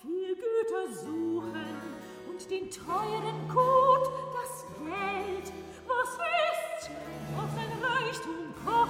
viel Güter suchen und den teuren Gut, das Geld. Was ist, was ein Reichtum kommt?